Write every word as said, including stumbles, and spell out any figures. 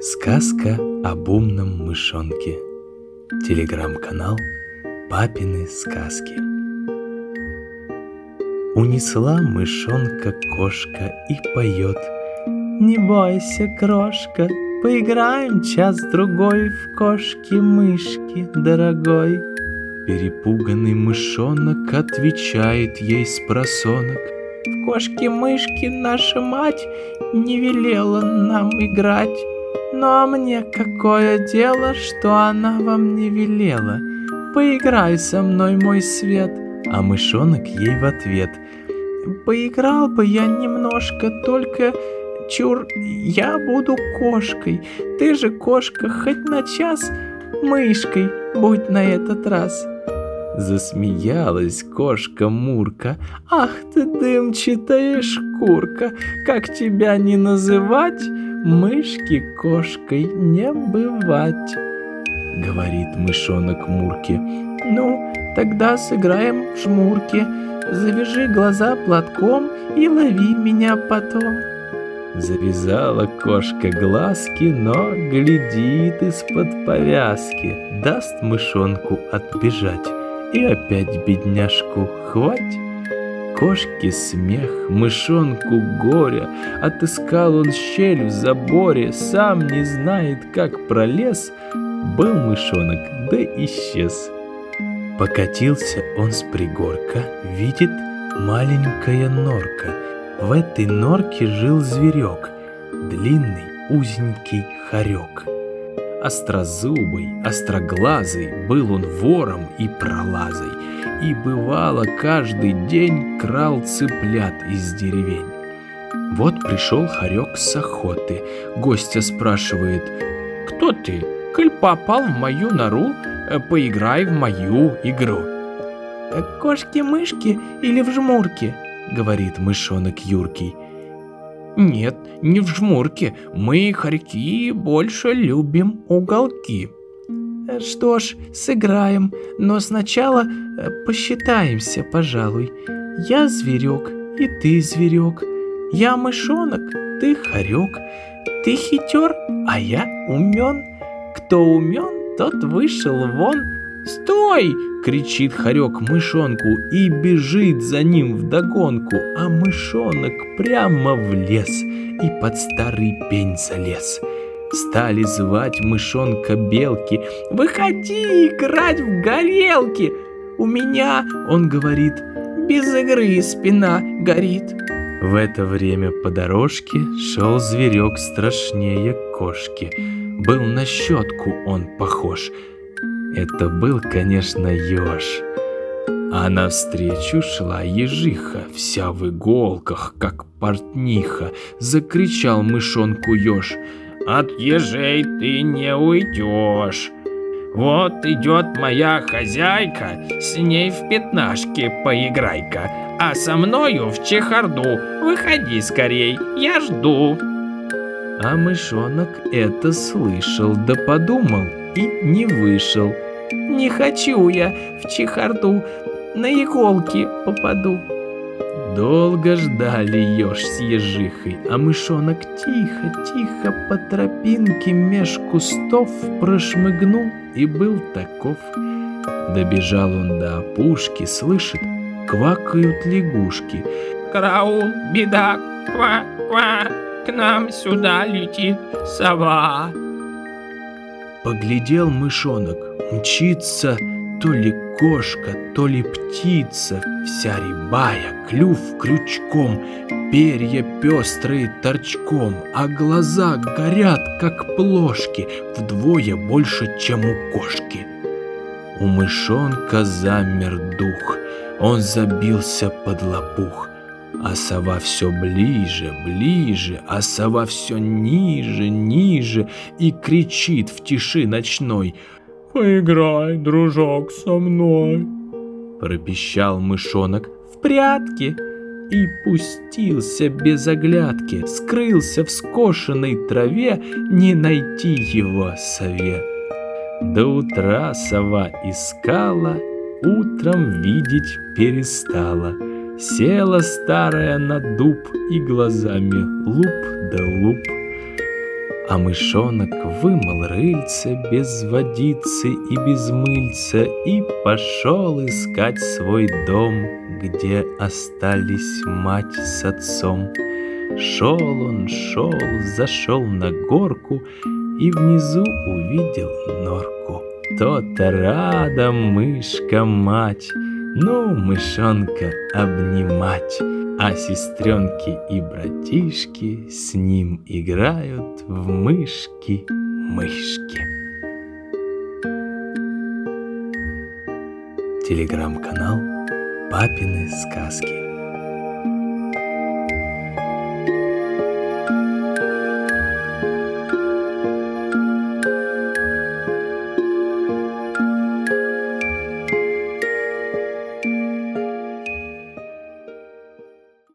Сказка об умном мышонке. Телеграм-канал «Папины сказки». Унесла мышонка кошка и поет: «Не бойся, крошка, поиграем час-другой в кошки-мышки, дорогой». Перепуганный мышонок отвечает ей спросонок: «В кошки-мышки наша мать не велела нам играть. Ну а мне какое дело, что она вам не велела? Поиграй со мной, мой свет». А мышонок ей в ответ: «Поиграл бы я немножко, только чур, я буду кошкой. Ты же кошка, хоть на час мышкой будь на этот раз». Засмеялась кошка Мурка: «Ах ты, дымчатая шкурка, как тебя не называть, мышки кошкой не бывать». Говорит мышонок Мурке: «Ну, тогда сыграем в жмурки. Завяжи глаза платком и лови меня потом». Завязала кошка глазки, но глядит из-под повязки. Даст мышонку отбежать, и опять бедняжку хвать. Кошке смех, мышонку горе, отыскал он щель в заборе, сам не знает, как пролез. Был мышонок, да исчез. Покатился он с пригорка, видит маленькая норка. В этой норке жил зверек, длинный узенький хорек. Острозубый, остроглазый, был он вором и пролазой, и бывало каждый день крал цыплят из деревень. Вот пришел хорек с охоты, гостя спрашивает: «Кто ты, коль попал в мою нору, поиграй в мою игру». «Кошки-мышки или в жмурки?» — говорит мышонок юркий. «Нет, не в жмурке, мы, хорьки, больше любим уголки». «Что ж, сыграем, но сначала посчитаемся, пожалуй. Я зверек, и ты зверек. Я мышонок, ты хорек. Ты хитер, а я умен. Кто умен, тот вышел вон». «Стой!» — кричит хорек мышонку и бежит за ним вдогонку, а мышонок прямо в лес и под старый пень залез. Стали звать мышонка белки: «Выходи играть в горелки!» «У меня, — он говорит, — без игры спина горит». В это время по дорожке шел зверек страшнее кошки. Был на щетку он похож. Это был, конечно, еж. А навстречу шла ежиха, вся в иголках, как портниха. Закричал мышонку еж: «От ежей ты не уйдешь. Вот идет моя хозяйка, с ней в пятнашки поиграй-ка, а со мною в чехарду выходи скорей, я жду». А мышонок это слышал, да подумал и не вышел. «Не хочу я в чехарду, на иголки попаду». Долго ждали еж с ежихой, а мышонок тихо-тихо по тропинке меж кустов прошмыгнул и был таков. Добежал он до опушки, слышит, квакают лягушки. «Караул, беда, ква-ква, к нам сюда летит сова». Поглядел мышонок, мчится то ли кошка, то ли птица, вся рябая, клюв крючком, перья пестрые торчком, а глаза горят, как плошки, вдвое больше, чем у кошки. У мышонка замер дух, он забился под лопух, а сова все ближе, ближе, а сова все ниже, ниже и кричит в тиши ночной: «Поиграй, дружок, со мной». Пропищал мышонок: «В прятки!» и пустился без оглядки, скрылся в скошенной траве, не найти его сове. До утра сова искала, утром видеть перестала. Села старая на дуб и глазами луп да луп. А мышонок вымыл рыльце без водицы и без мыльца и пошел искать свой дом, где остались мать с отцом. Шел он, шел, зашел на горку и внизу увидел норку. То-то рада мышка-мать, ну, мышонка обнимать, а сестренки и братишки с ним играют в мышки-мышки. Телеграм-канал «Папины сказки».